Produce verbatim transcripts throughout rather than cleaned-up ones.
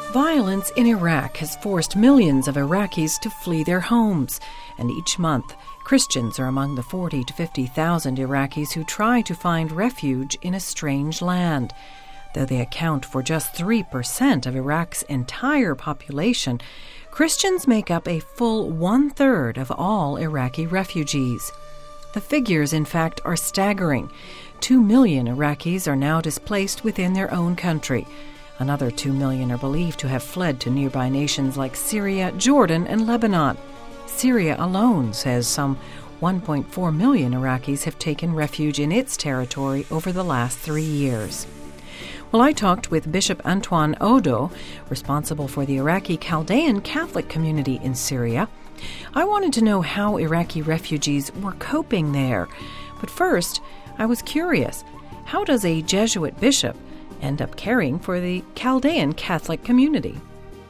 Violence in Iraq has forced millions of Iraqis to flee their homes, and each month, Christians are among the forty to fifty thousand Iraqis who try to find refuge in a strange land. Though they account for just three percent of Iraq's entire population, Christians make up a full one-third of all Iraqi refugees. The figures, in fact, are staggering. Two million Iraqis are now displaced within their own country. Another two million are believed to have fled to nearby nations like Syria, Jordan, and Lebanon. Syria alone says some one point four million Iraqis have taken refuge in its territory over the last three years. Well, I talked with Bishop Antoine Odo, responsible for the Iraqi Chaldean Catholic community in Syria. I wanted to know how Iraqi refugees were coping there. But first, I was curious, how does a Jesuit bishop end up caring for the Chaldean Catholic community?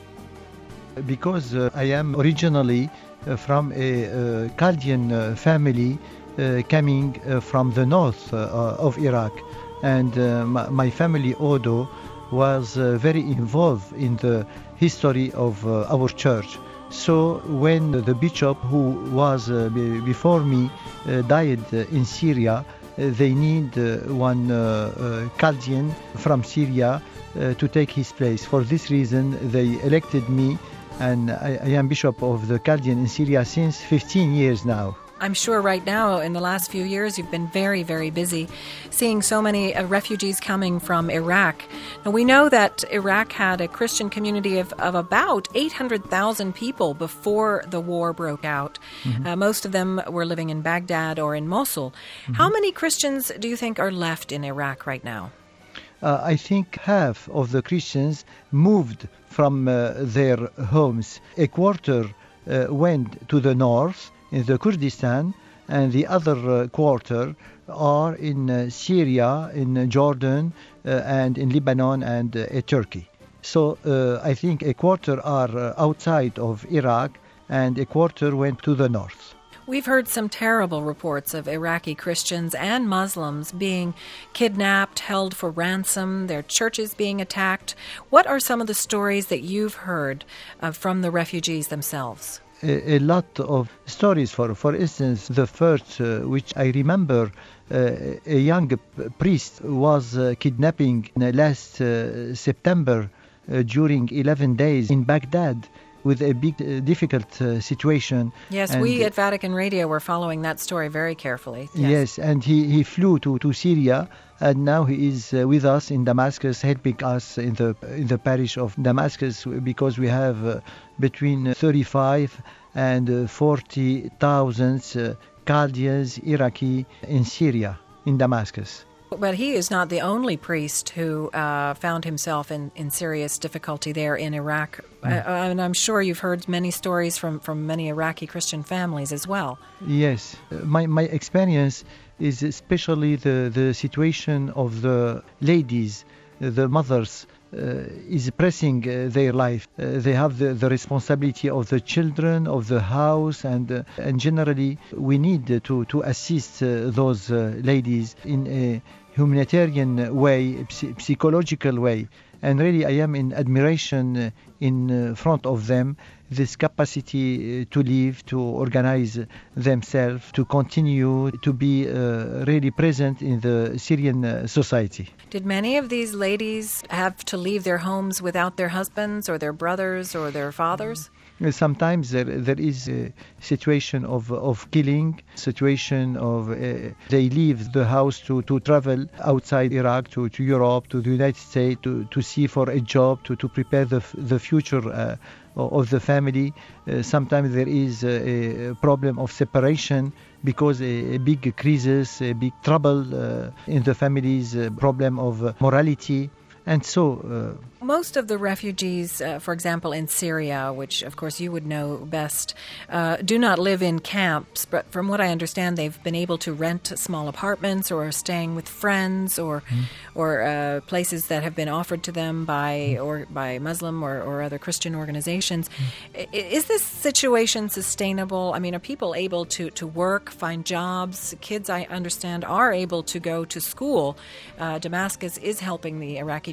Because uh, I am originally uh, from a uh, Chaldean uh, family uh, coming uh, from the north uh, of Iraq. And uh, my, my family, Odo, was uh, very involved in the history of uh, our church. So when the bishop who was uh, be- before me uh, died uh, in Syria, uh, they need uh, one uh, uh, Chaldean from Syria uh, to take his place. For this reason, they elected me, and I, I am bishop of the Chaldean in Syria since fifteen years now. I'm sure right now, in the last few years, you've been very, very busy seeing so many uh, refugees coming from Iraq. Now, we know that Iraq had a Christian community of, of about eight hundred thousand people before the war broke out. Mm-hmm. Uh, most of them were living in Baghdad or in Mosul. Mm-hmm. How many Christians do you think are left in Iraq right now? Uh, I think half of the Christians moved from uh, their homes. A quarter uh, went to the north, in the Kurdistan, and the other uh, quarter are in uh, Syria, in uh, Jordan, uh, and in Lebanon and uh, Turkey. So uh, I think a quarter are uh, outside of Iraq, and a quarter went to the north. We've heard some terrible reports of Iraqi Christians and Muslims being kidnapped, held for ransom, their churches being attacked. What are some of the stories that you've heard uh, from the refugees themselves? A, a lot of stories. For for instance, the first, uh, which I remember, uh, a young p- priest was uh, kidnapping last uh, September uh, during eleven days in Baghdad with a big, uh, difficult uh, situation. Yes, and we at Vatican Radio were following that story very carefully. Yes, yes and he, he flew to, to Syria, and now he is uh, with us in Damascus, helping us in the in the parish of Damascus, because we have uh, between thirty-five and uh, forty thousand uh, Chaldeans, Iraqi in Syria, in Damascus. But he is not the only priest who uh, found himself in, in serious difficulty there in Iraq. Mm. Uh, and I'm sure you've heard many stories from, from many Iraqi Christian families as well. Yes. My, my experience is especially the, the situation of the ladies, the mothers, uh, is pressing uh, their life. Uh, they have the, the responsibility of the children, of the house, and uh, and generally we need to, to assist uh, those uh, ladies in a humanitarian way, ps- psychological way. And really I am in admiration uh, in uh, front of them, this capacity uh, to live, to organize themselves, to continue to be uh, really present in the Syrian uh, society. Did many of these ladies have to leave their homes without their husbands or their brothers or their fathers? Sometimes there there is a situation of of killing, situation of uh, they leave the house to, to travel outside Iraq, to, to Europe, to the United States, to, to see for a job, to, to prepare the the future uh, of the family. Uh, sometimes there is a, a problem of separation because a, a big crisis, a big trouble uh, in the families, a problem of uh, morality. And so... Uh, Most of the refugees, uh, for example, in Syria, which of course you would know best, uh, do not live in camps. But from what I understand, they've been able to rent small apartments or are staying with friends or mm. or uh, places that have been offered to them by mm. or by Muslim or, or other Christian organizations. Mm. Is this situation sustainable? I mean, are people able to, to work, find jobs? Kids, I understand, are able to go to school. Uh, Damascus is helping the Iraqi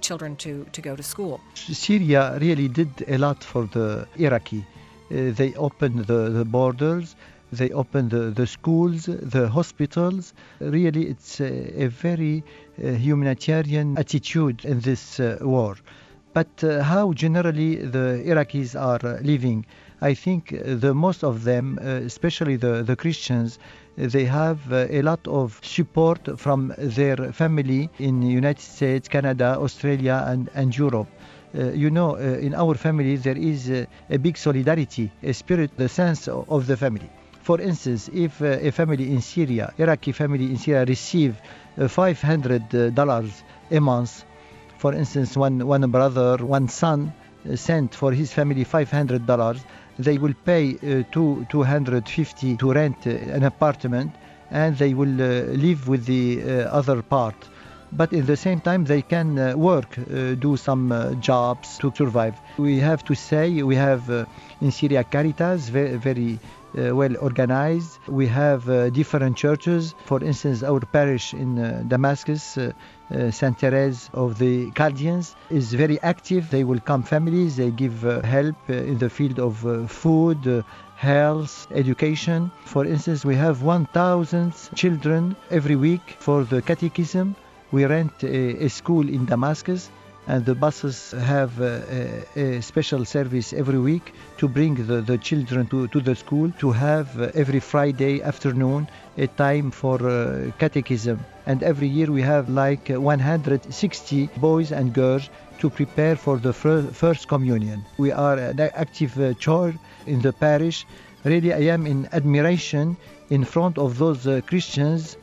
children to, to go to school. Syria really did a lot for the Iraqi. Uh, they opened the, the borders, they opened the, the schools, the hospitals. Really, it's a, a very uh, humanitarian attitude in this uh, war. But uh, how generally the Iraqis are uh, living, I think the most of them, uh, especially the, the Christians, they have uh, a lot of support from their family in the United States, Canada, Australia, and, and Europe. Uh, you know, uh, in our family there is uh, a big solidarity, a spirit, the sense of, of the family. For instance, if uh, a family in Syria, Iraqi family in Syria, receive uh, five hundred dollars a month, for instance, one, one brother, one son uh, sent for his family five hundred dollars, they will pay uh, two, two hundred fifty to rent uh, an apartment, and they will uh, live with the uh, other part. But in the same time, they can uh, work, uh, do some uh, jobs to survive. We have to say we have uh, in Syria Caritas, very, very uh, well organized. We have uh, different churches. For instance, our parish in uh, Damascus, uh, uh, Saint Therese of the Chaldeans, is very active. They welcome families. They give uh, help uh, in the field of uh, food, uh, health, education. For instance, we have one thousand children every week for the catechism. We rent a, a school in Damascus, and the buses have a, a, a special service every week to bring the, the children to, to the school, to have uh, every Friday afternoon a time for uh, catechism. And every year we have like one hundred sixty boys and girls to prepare for the fir- first communion. We are an active uh, church in the parish. Really, I am in admiration in front of those uh, Christians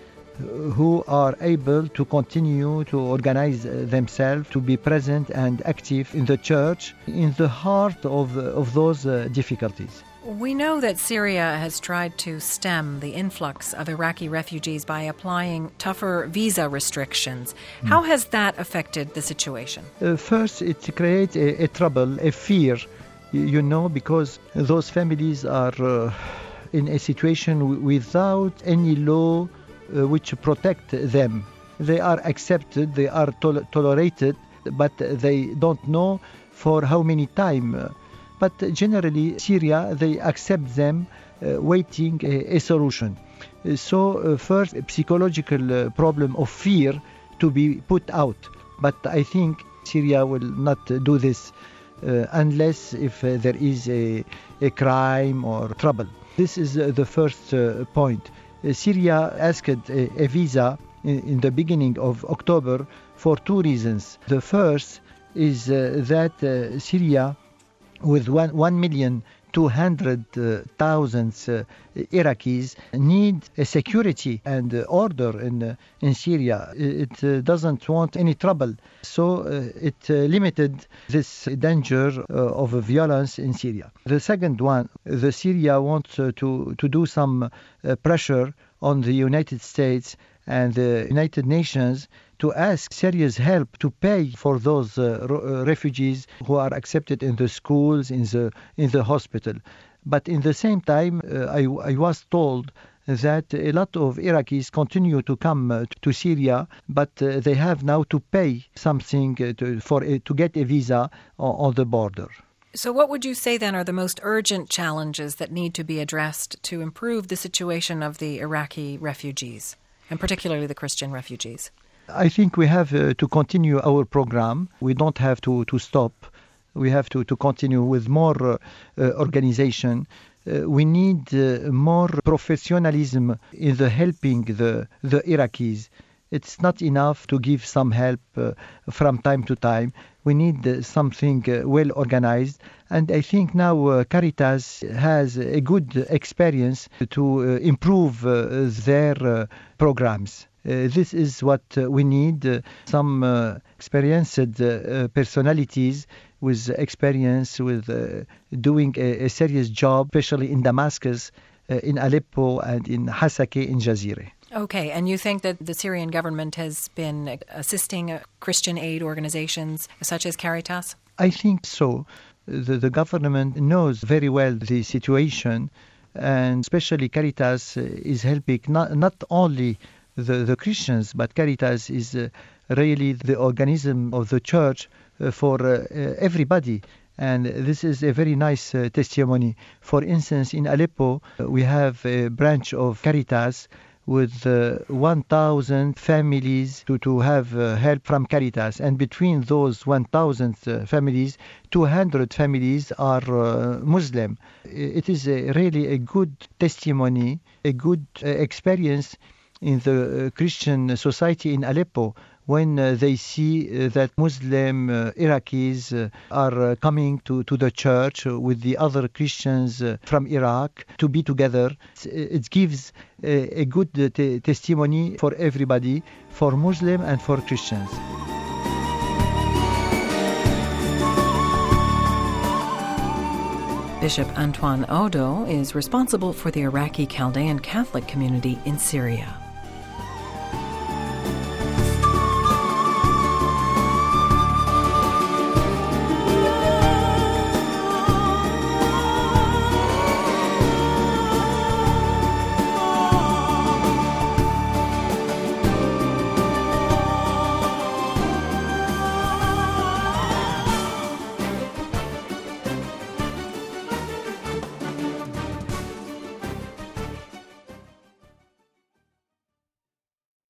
who are able to continue to organize themselves, to be present and active in the church, in the heart of, of those uh, difficulties. We know that Syria has tried to stem the influx of Iraqi refugees by applying tougher visa restrictions. Mm. How has that affected the situation? Uh, first, it creates a, a trouble, a fear, you know, because those families are uh, in a situation w- without any law Uh, which protect them. They are accepted, they are tol- tolerated, but they don't know for how many time. But generally, Syria, they accept them, uh, waiting a, a solution. So uh, first, a psychological uh, problem of fear to be put out. But I think Syria will not do this uh, unless if uh, there is a, a crime or trouble. This is uh, the first uh, point. Uh, Syria asked a, a visa in, in the beginning of October for two reasons. The first is uh, that uh, Syria, with one, one million two hundred thousand uh, Iraqis, need a security and uh, order in uh, in Syria. It uh, doesn't want any trouble, so uh, it uh, limited this danger uh, of violence in Syria. The second one, the Syria wants uh, to to do some uh, pressure on the United States and the United Nations to ask serious help to pay for those uh, r- refugees who are accepted in the schools, in the in the hospital. But in the same time, uh, I, I was told that a lot of Iraqis continue to come uh, to Syria, but uh, they have now to pay something uh, to, for uh, to get a visa on, on the border. So what would you say then are the most urgent challenges that need to be addressed to improve the situation of the Iraqi refugees, and particularly the Christian refugees? I think we have uh, to continue our program. We don't have to, to stop. We have to, to continue with more uh, uh, organization. Uh, we need uh, more professionalism in the helping the, the Iraqis. It's not enough to give some help uh, from time to time. We need uh, something uh, well organized. And I think now uh, Caritas has a good experience to uh, improve uh, their uh, programs. Uh, this is what uh, we need, uh, some uh, experienced uh, personalities with experience with uh, doing a, a serious job, especially in Damascus, uh, in Aleppo, and in Hasakeh in Jazireh. Okay, and you think that the Syrian government has been assisting Christian aid organizations such as Caritas? I think so. The, the government knows very well the situation, and especially Caritas is helping not, not only the, the Christians, but Caritas is uh, really the organism of the church uh, for uh, everybody. And this is a very nice uh, testimony. For instance, in Aleppo, uh, we have a branch of Caritas with uh, one thousand families to, to have uh, help from Caritas. And between those one thousand uh, families, two hundred families are uh, Muslim. It is a, really a good testimony, a good uh, experience in the uh, Christian society in Aleppo, when uh, they see uh, that Muslim uh, Iraqis uh, are uh, coming to, to the church with the other Christians uh, from Iraq to be together. It gives a, a good uh, t- testimony for everybody, for Muslim and for Christians. Bishop Antoine Odo is responsible for the Iraqi Chaldean Catholic community in Syria.